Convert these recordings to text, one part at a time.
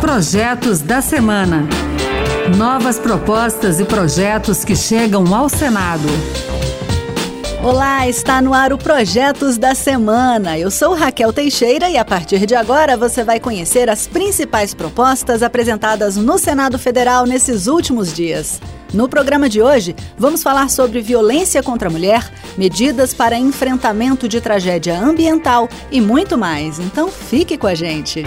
Projetos da Semana. Novas propostas e projetos que chegam ao Senado. Olá, está no ar o Projetos da Semana. Eu sou Raquel Teixeira e a partir de agora você vai conhecer as principais propostas apresentadas no Senado Federal nesses últimos dias. No programa de hoje, vamos falar sobre violência contra a mulher, medidas para enfrentamento de tragédia ambiental e muito mais. Então fique com a gente.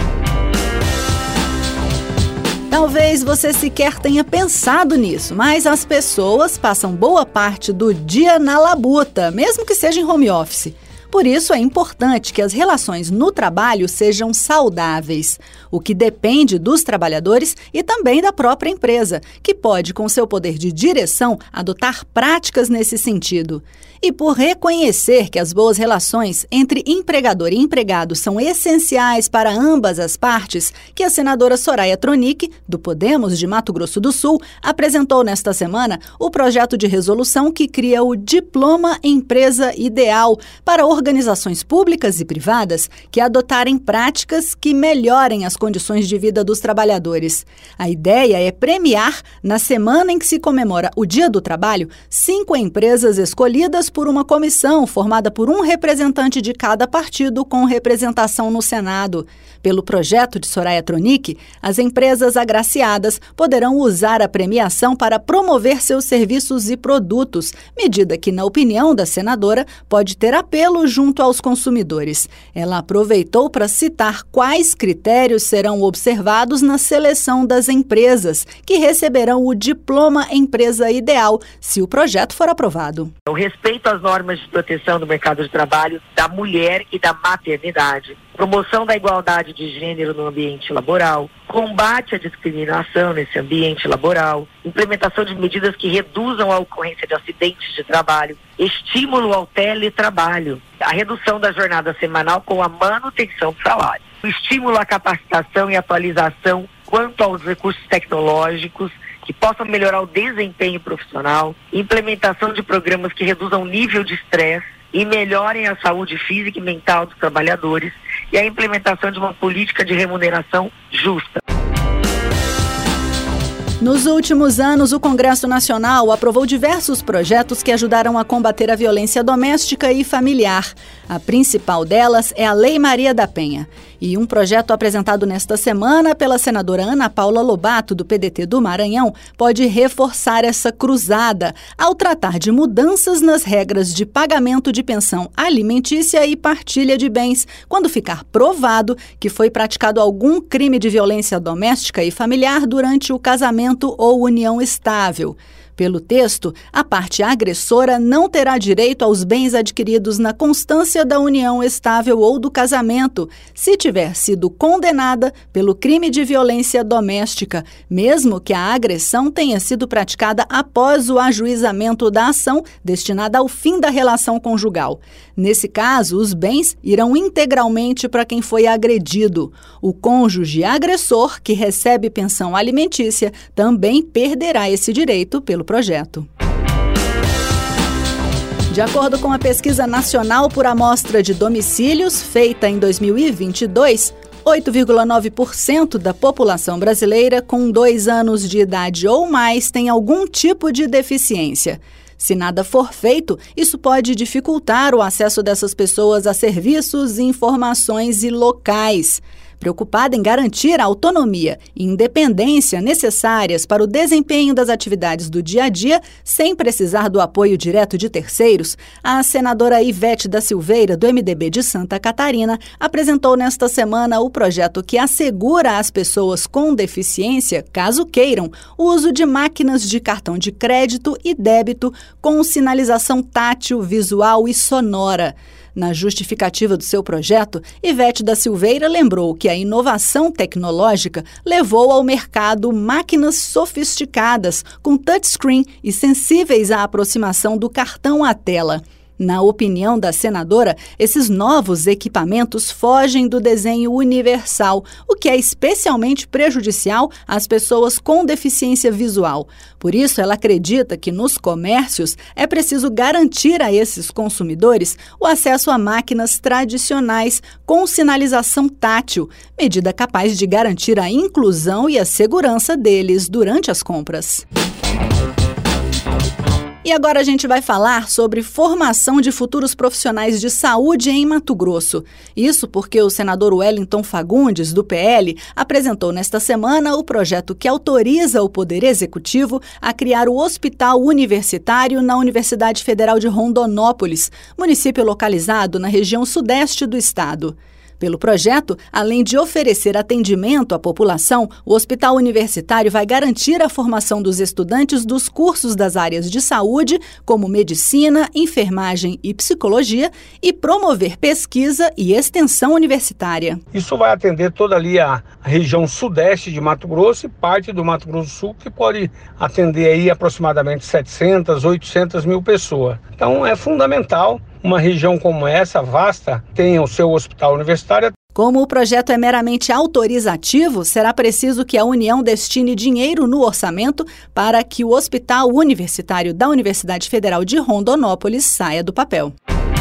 Talvez você sequer tenha pensado nisso, mas as pessoas passam boa parte do dia na labuta, mesmo que seja em home office. Por isso é importante que as relações no trabalho sejam saudáveis, o que depende dos trabalhadores e também da própria empresa, que pode, com seu poder de direção, adotar práticas nesse sentido. E por reconhecer que as boas relações entre empregador e empregado são essenciais para ambas as partes, que a senadora Soraya Tronic, do Podemos de Mato Grosso do Sul, apresentou nesta semana o projeto de resolução que cria o Diploma Empresa Ideal para organizações públicas e privadas que adotarem práticas que melhorem as condições de vida dos trabalhadores. A ideia é premiar, na semana em que se comemora o Dia do Trabalho, 5 empresas escolhidas por uma comissão formada por um representante de cada partido com representação no Senado. Pelo projeto de Soraya Tronic, as empresas agraciadas poderão usar a premiação para promover seus serviços e produtos, medida que, na opinião da senadora, pode ter apelo junto aos consumidores. Ela aproveitou para citar quais critérios serão observados na seleção das empresas que receberão o Diploma Empresa Ideal, se o projeto for aprovado. O respeito às normas de proteção do mercado de trabalho da mulher e da maternidade, promoção da igualdade de gênero no ambiente laboral, combate à discriminação nesse ambiente laboral, implementação de medidas que reduzam a ocorrência de acidentes de trabalho, estímulo ao teletrabalho, a redução da jornada semanal com a manutenção do salário, o estímulo à capacitação e atualização quanto aos recursos tecnológicos que possam melhorar o desempenho profissional, implementação de programas que reduzam o nível de estresse e melhorem a saúde física e mental dos trabalhadores e a implementação de uma política de remuneração justa. Nos últimos anos, o Congresso Nacional aprovou diversos projetos que ajudaram a combater a violência doméstica e familiar. A principal delas é a Lei Maria da Penha. E um projeto apresentado nesta semana pela senadora Ana Paula Lobato, do PDT do Maranhão, pode reforçar essa cruzada ao tratar de mudanças nas regras de pagamento de pensão alimentícia e partilha de bens, quando ficar provado que foi praticado algum crime de violência doméstica e familiar durante o casamento ou união estável. Pelo texto, a parte agressora não terá direito aos bens adquiridos na constância da união estável ou do casamento, se tiver sido condenada pelo crime de violência doméstica, mesmo que a agressão tenha sido praticada após o ajuizamento da ação destinada ao fim da relação conjugal. Nesse caso, os bens irão integralmente para quem foi agredido. O cônjuge agressor, que recebe pensão alimentícia, também perderá esse direito pelo projeto. De acordo com a Pesquisa Nacional por Amostra de Domicílios, feita em 2022, 8,9% da população brasileira com 2 anos de idade ou mais tem algum tipo de deficiência. Se nada for feito, isso pode dificultar o acesso dessas pessoas a serviços, informações e locais. Preocupada em garantir a autonomia e independência necessárias para o desempenho das atividades do dia a dia, sem precisar do apoio direto de terceiros, a senadora Ivete da Silveira, do MDB de Santa Catarina, apresentou nesta semana o projeto que assegura às pessoas com deficiência, caso queiram, o uso de máquinas de cartão de crédito e débito com sinalização tátil, visual e sonora. Na justificativa do seu projeto, Ivete da Silveira lembrou que a inovação tecnológica levou ao mercado máquinas sofisticadas, com touchscreen e sensíveis à aproximação do cartão à tela. Na opinião da senadora, esses novos equipamentos fogem do desenho universal, o que é especialmente prejudicial às pessoas com deficiência visual. Por isso, ela acredita que nos comércios é preciso garantir a esses consumidores o acesso a máquinas tradicionais com sinalização tátil, medida capaz de garantir a inclusão e a segurança deles durante as compras. E agora a gente vai falar sobre formação de futuros profissionais de saúde em Mato Grosso. Isso porque o senador Wellington Fagundes, do PL, apresentou nesta semana o projeto que autoriza o Poder Executivo a criar o Hospital Universitário na Universidade Federal de Rondonópolis, município localizado na região sudeste do estado. Pelo projeto, além de oferecer atendimento à população, o hospital universitário vai garantir a formação dos estudantes dos cursos das áreas de saúde, como medicina, enfermagem e psicologia, e promover pesquisa e extensão universitária. Isso vai atender toda ali a região sudeste de Mato Grosso e parte do Mato Grosso do Sul, que pode atender aí aproximadamente 700, 800 mil pessoas. Então é fundamental uma região como essa, vasta, tenha o seu hospital universitário. Como o projeto é meramente autorizativo, será preciso que a União destine dinheiro no orçamento para que o Hospital Universitário da Universidade Federal de Rondonópolis saia do papel.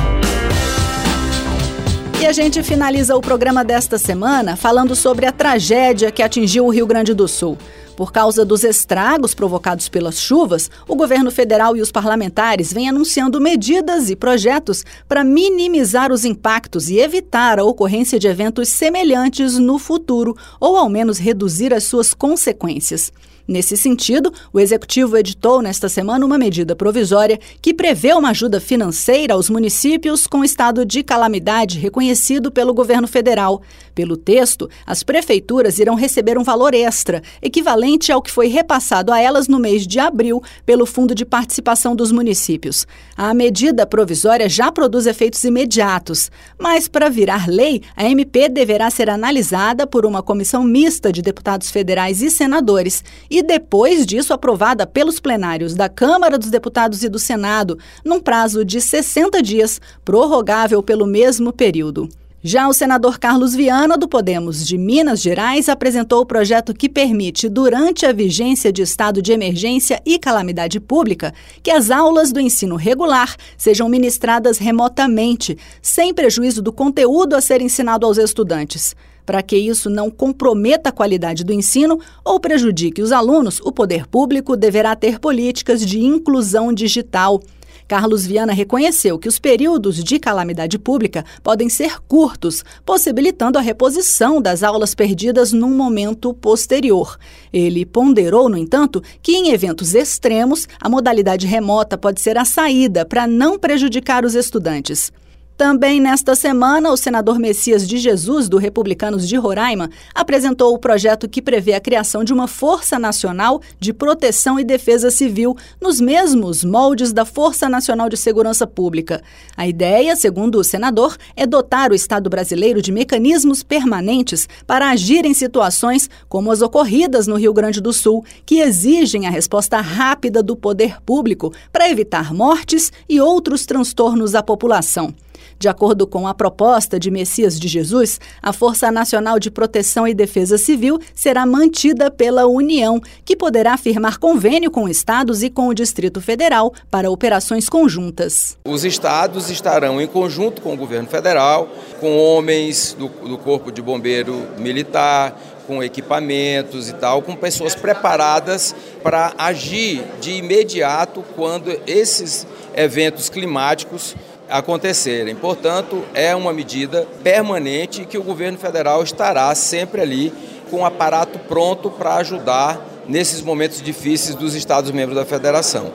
E a gente finaliza o programa desta semana falando sobre a tragédia que atingiu o Rio Grande do Sul. Por causa dos estragos provocados pelas chuvas, o governo federal e os parlamentares vêm anunciando medidas e projetos para minimizar os impactos e evitar a ocorrência de eventos semelhantes no futuro, ou ao menos reduzir as suas consequências. Nesse sentido, o Executivo editou nesta semana uma medida provisória que prevê uma ajuda financeira aos municípios com estado de calamidade reconhecido pelo governo federal. Pelo texto, as prefeituras irão receber um valor extra, equivalente ao que foi repassado a elas no mês de abril pelo Fundo de Participação dos Municípios. A medida provisória já produz efeitos imediatos, mas para virar lei, a MP deverá ser analisada por uma comissão mista de deputados federais e senadores e depois disso aprovada pelos plenários da Câmara dos Deputados e do Senado, num prazo de 60 dias, prorrogável pelo mesmo período. Já o senador Carlos Viana, do Podemos de Minas Gerais, apresentou o projeto que permite, durante a vigência de estado de emergência e calamidade pública, que as aulas do ensino regular sejam ministradas remotamente, sem prejuízo do conteúdo a ser ensinado aos estudantes. Para que isso não comprometa a qualidade do ensino ou prejudique os alunos, o poder público deverá ter políticas de inclusão digital. Carlos Viana reconheceu que os períodos de calamidade pública podem ser curtos, possibilitando a reposição das aulas perdidas num momento posterior. Ele ponderou, no entanto, que em eventos extremos, a modalidade remota pode ser a saída para não prejudicar os estudantes. Também nesta semana, o senador Messias de Jesus, do Republicanos de Roraima, apresentou o projeto que prevê a criação de uma Força Nacional de Proteção e Defesa Civil, nos mesmos moldes da Força Nacional de Segurança Pública. A ideia, segundo o senador, é dotar o Estado brasileiro de mecanismos permanentes para agir em situações como as ocorridas no Rio Grande do Sul, que exigem a resposta rápida do poder público para evitar mortes e outros transtornos à população. De acordo com a proposta de Messias de Jesus, a Força Nacional de Proteção e Defesa Civil será mantida pela União, que poderá firmar convênio com estados e com o Distrito Federal para operações conjuntas. Os estados estarão em conjunto com o governo federal, com homens do Corpo de Bombeiro Militar, com equipamentos e tal, com pessoas preparadas para agir de imediato quando esses eventos climáticos acontecerem. Portanto, é uma medida permanente que o governo federal estará sempre ali com o aparato pronto para ajudar nesses momentos difíceis dos estados membros da federação.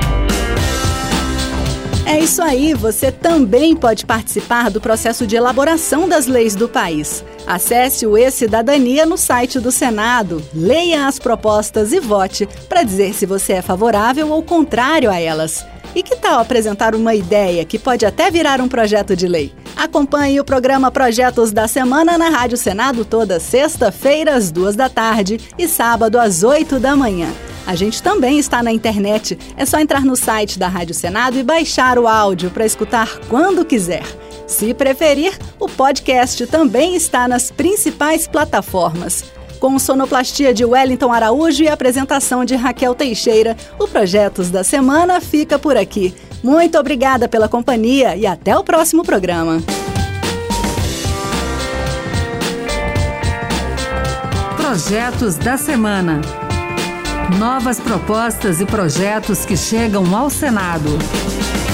É isso aí, você também pode participar do processo de elaboração das leis do país. Acesse o E-Cidadania no site do Senado, leia as propostas e vote para dizer se você é favorável ou contrário a elas. E que tal apresentar uma ideia que pode até virar um projeto de lei? Acompanhe o programa Projetos da Semana na Rádio Senado toda sexta-feira às 2 da tarde e sábado às 8 da manhã. A gente também está na internet. É só entrar no site da Rádio Senado e baixar o áudio para escutar quando quiser. Se preferir, o podcast também está nas principais plataformas. Com sonoplastia de Wellington Araújo e apresentação de Raquel Teixeira, o Projetos da Semana fica por aqui. Muito obrigada pela companhia e até o próximo programa. Projetos da Semana. Novas propostas e projetos que chegam ao Senado.